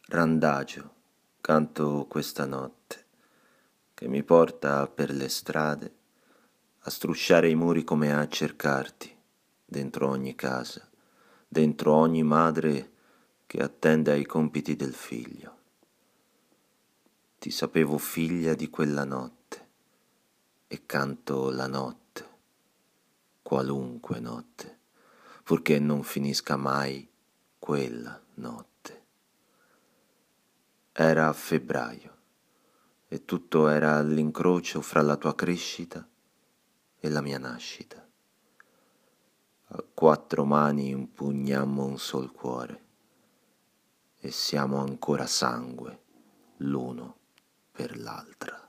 Randagio, canto questa notte, che mi porta per le strade a strusciare i muri come a cercarti, dentro ogni casa, dentro ogni madre che attende ai compiti del figlio. Ti sapevo figlia di quella notte e canto la notte, qualunque notte, purché non finisca mai quella notte. Era a febbraio e tutto era all'incrocio fra la tua crescita e la mia nascita. A quattro mani impugnammo un sol cuore e siamo ancora sangue l'uno per l'altra.